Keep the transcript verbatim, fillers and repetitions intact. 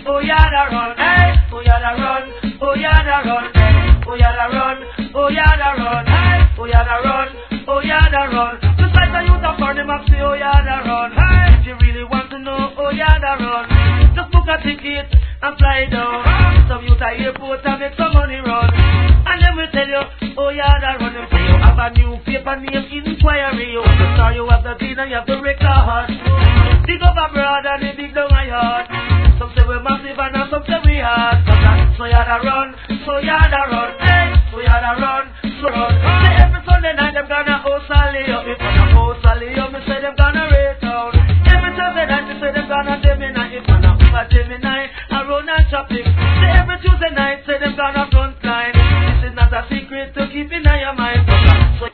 oh yeah, da run, hey, oh yeah, da run, oh yeah, da run, oh yeah, da run, oh yeah, da run, hey, oh yeah, da run, oh yeah, da run. Just like the youth of them up say, oh yeah, da run, hey. If you really want to know, oh yeah, da run, just book a ticket and fly down. Some youth at airport and make some money run, and then we tell you, oh yeah, da run. Them say you have a new paper name inquiry. You have the star, you have the dean, and you have the record. Big up abroad and they big down my heart. Some say we're massive and some say we hard. So you da run, so you da run, hey, so you da run, so run. Say every Sunday night them gonna host a lay up. If I'm host a lay up, me say them gonna rate out. Every Thursday night me say them gonna Gemini. If I'm over Gemini, I run and shopping. Say every Tuesday night say them gonna front line. This is not a secret to keep in your mind.